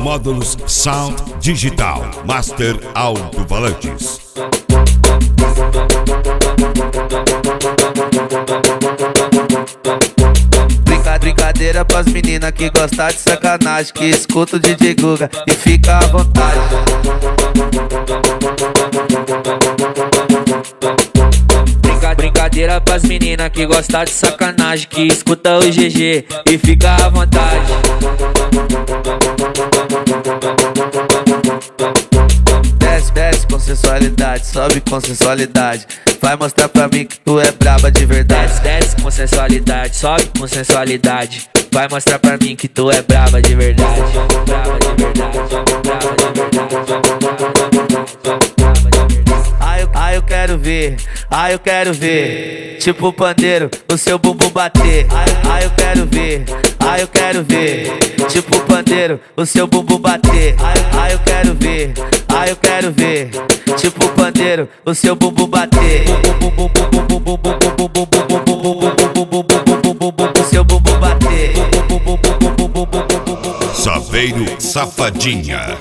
Módulos Sound Digital Master Alto-Falantes. Brincadeira pras meninas que gostam de sacanagem, que escuta o DJ Guga e fica à vontade. Brincadeira pras meninas que gostam de sacanagem, que escuta o GG e fica à vontade. Desce com sensualidade, sobe com sensualidade. Vai mostrar pra mim que tu é braba de verdade. Desce com sensualidade, sobe com sensualidade. Vai mostrar pra mim que tu é braba de verdade. Braba de verdade, braba de verdade. Eu quero ver, eu quero ver. Tipo pandeiro, o seu bumbum bater. Eu quero ver, eu quero ver. Tipo pandeiro, o seu bumbum bater. Eu quero ver, eu quero ver. Tipo pandeiro, o seu bumbum bater. O seu bumbum bater. Saveiro Safadinha.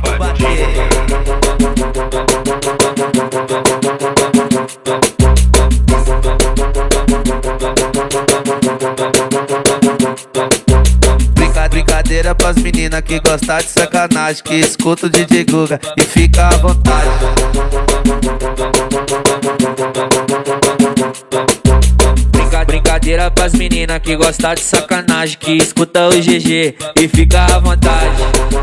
Brincadeira pras meninas que gostam de sacanagem, que escuta o DJ Guga e fica à vontade. Brincadeira pras meninas que gostam de sacanagem, que escuta o GG e fica à vontade.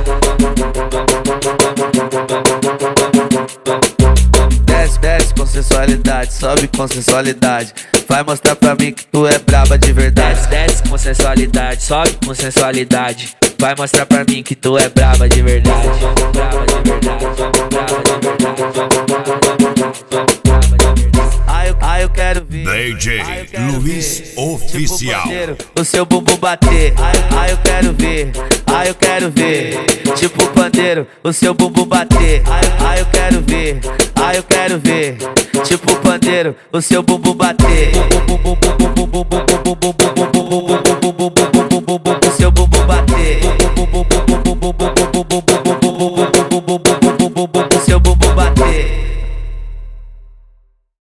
Desce com sensualidade, sobe com sensualidade. Vai mostrar pra mim que tu é braba de verdade. Desce com sensualidade, sobe com sensualidade. Vai mostrar pra mim que tu é braba de verdade. Braba de verdade, braba de verdade. Eu quero ver DJ Luiz Oficial. O seu bumbum bater. Eu quero ver, eu quero ver. Tipo pandeiro, o seu bumbum bater. Eu quero ver, eu quero ver. Tipo pandeiro, o seu bumbum bater.